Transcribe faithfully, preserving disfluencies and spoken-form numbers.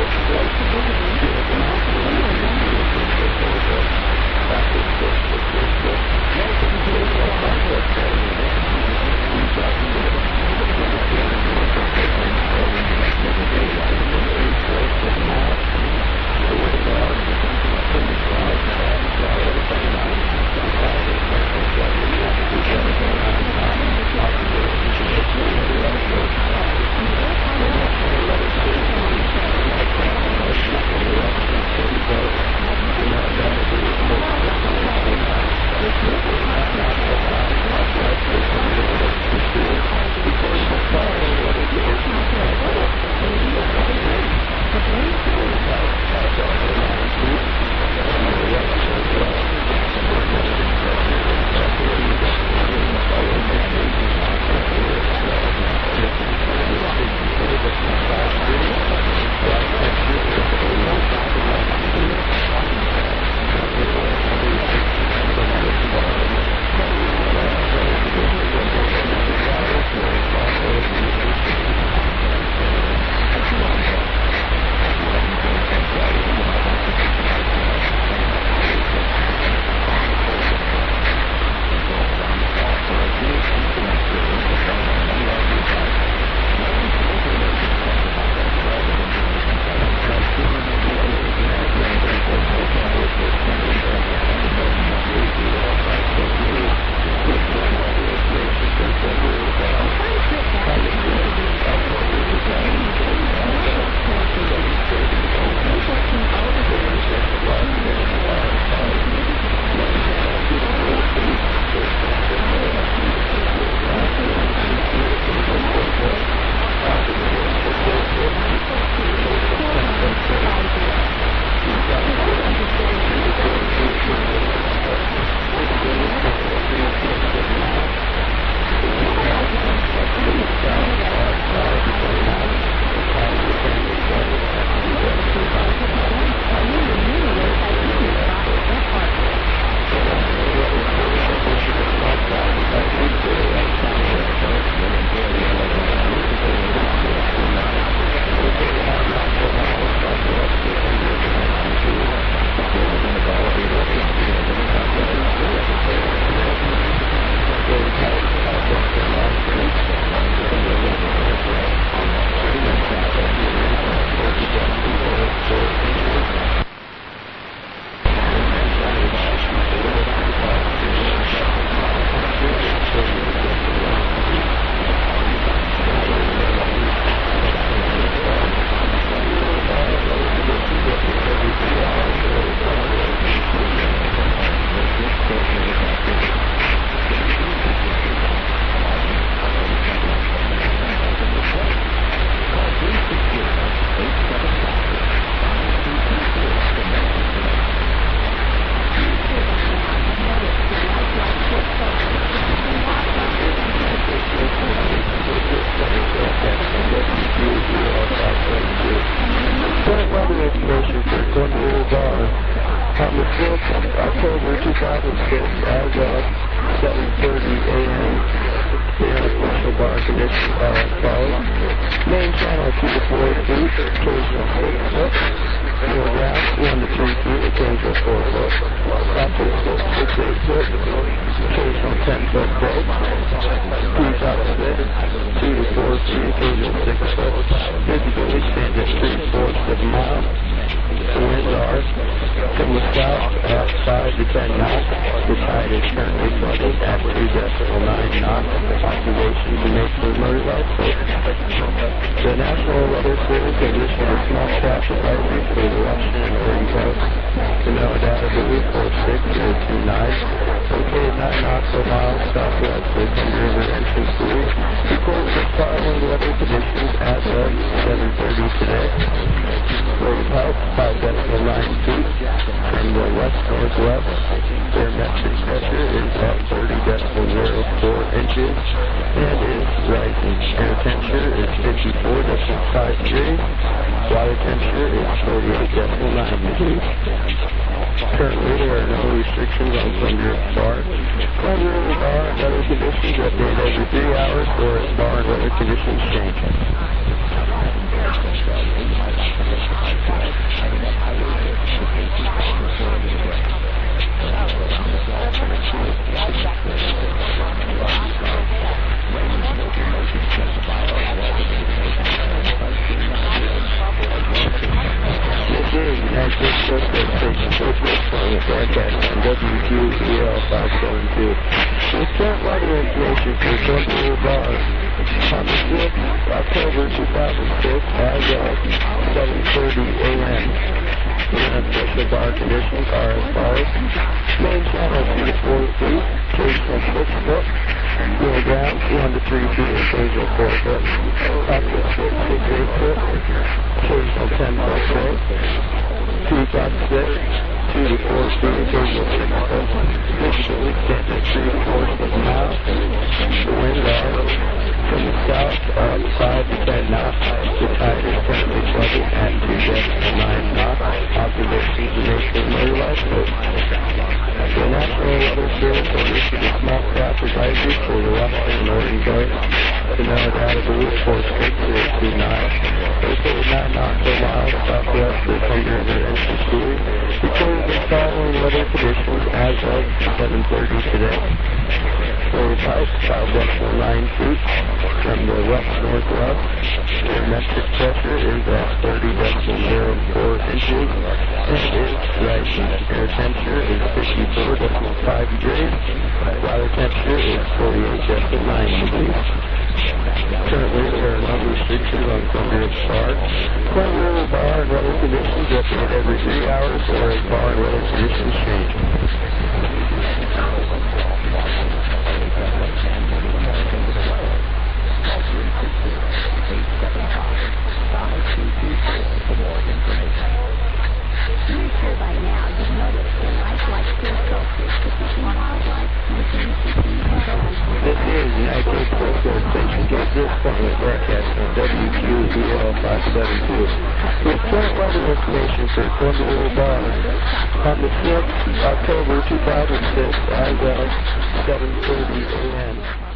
Conditions change. broadcast on W Q E L five seven two. With current weather information for Thunder Bar on the fifth of October two thousand six as of seven thirty a m And special bar conditions are as follows. Main channel two to four feet, occasional six foot. Kilogram, one to three feet, occasional four foot. Up to six to eight foot, occasional ten foot six. Two dot six, two to four feet, occasional six foot. Initially, ten to three to four foot now. The wind are from the south up five to ten knots. The tide is currently flooded at two decimal nine knots. Observations are made for no lifeboat. The National Weather Service has issued a small craft advisory for the western and northern coast. The NOAA data believe force six is two nine. Located nine nautical miles southwest of Thunder International School. Recorded the following weather conditions as of seven thirty today. Forward pipe, five decimal nine feet from the west-northwest. Barometric pressure is at thirty decimal zero four inches. And it is rising. Air temperature is fifty-four decimal five degrees. Water temperature is forty-eight decimal nine degrees. Currently, there are no restrictions on Thunder Bar. Thunder River Bar and weather conditions update every three hours, or as bar and weather conditions change. This is the United States Coast Guard Station. Get this point broadcast on W Q E L five seven two. With current weather information for Thunder River Bar on the fifth of October two thousand six as of seven thirty a m